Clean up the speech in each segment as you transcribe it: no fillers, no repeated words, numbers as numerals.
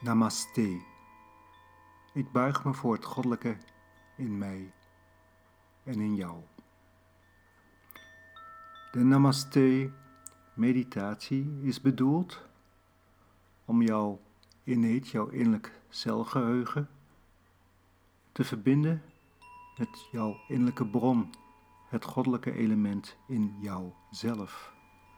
Namaste. Ik buig me voor het goddelijke in mij en in jou. De Namaste-meditatie is bedoeld om jouw innerlijk celgeheugen te verbinden met jouw innerlijke bron, het goddelijke element in jouzelf.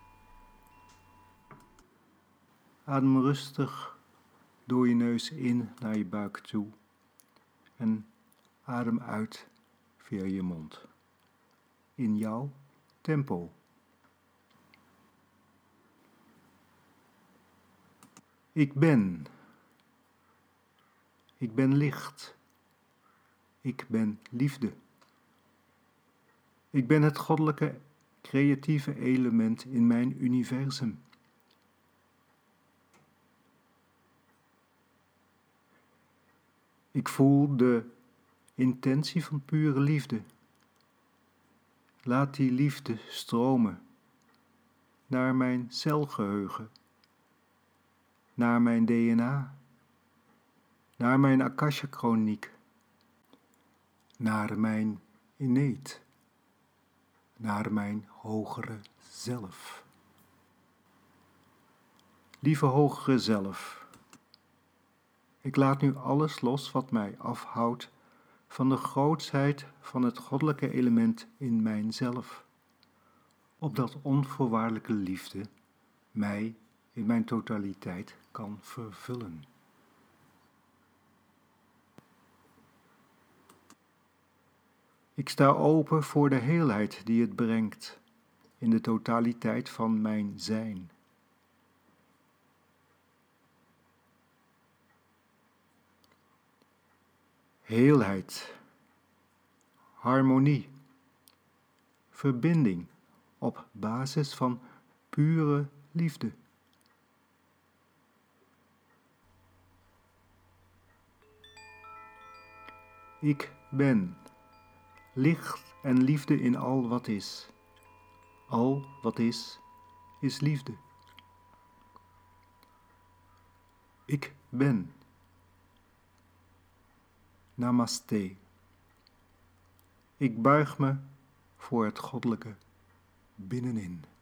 Adem rustig door je neus in naar je buik toe en adem uit via je mond. In jouw tempo. Ik ben. Ik ben licht. Ik ben liefde. Ik ben het goddelijke creatieve element in mijn universum. Ik voel de intentie van pure liefde. Laat die liefde stromen naar mijn celgeheugen, naar mijn DNA, naar mijn Akasha-chroniek, naar mijn inneet, naar mijn hogere zelf. Lieve hogere zelf, ik laat nu alles los wat mij afhoudt van de grootsheid van het goddelijke element in mijzelf, opdat onvoorwaardelijke liefde mij in mijn totaliteit kan vervullen. Ik sta open voor de heelheid die het brengt in de totaliteit van mijn zijn. Heelheid, harmonie, verbinding op basis van pure liefde. Ik ben licht en liefde in al wat is. Al wat is liefde. Ik ben. Namaste. Ik buig me voor het goddelijke binnenin.